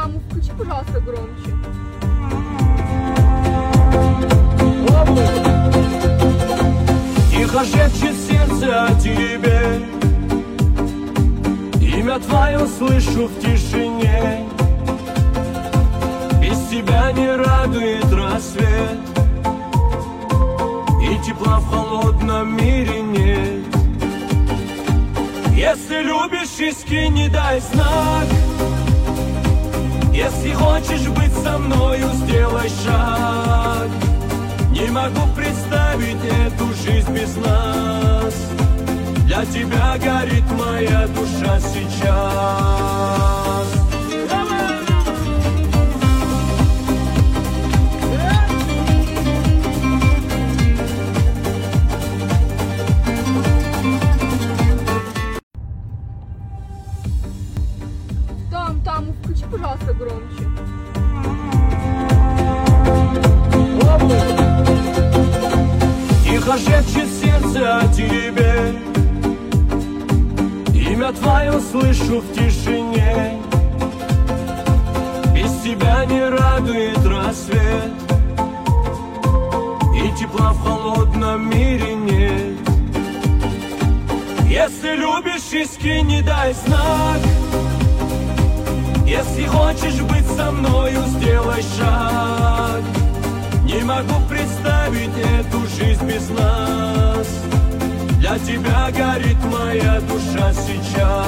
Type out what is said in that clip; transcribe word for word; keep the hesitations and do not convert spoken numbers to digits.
там, включи, пожалуйста, громче. Тихо шепчет сердце о тебе, имя твое слышу в тишине. Без тебя не радует рассвет, и тепла в холодном мире нет. Если любишь, иски, не дай знак. Если хочешь быть со мною, сделай шаг. Не могу представить эту жизнь без нас. Для тебя горит моя душа сейчас. Там, там, включи, пожалуйста, громче. Тихо шепчет сердце о тебе, имя твое слышу в тишине. Без тебя не радует рассвет, и тепла в холодном мире нет. Если любишь, иски, не дай знак. Если хочешь быть со мною, сделай шаг. Не могу представить эту жизнь без нас. Для тебя горит моя душа сейчас.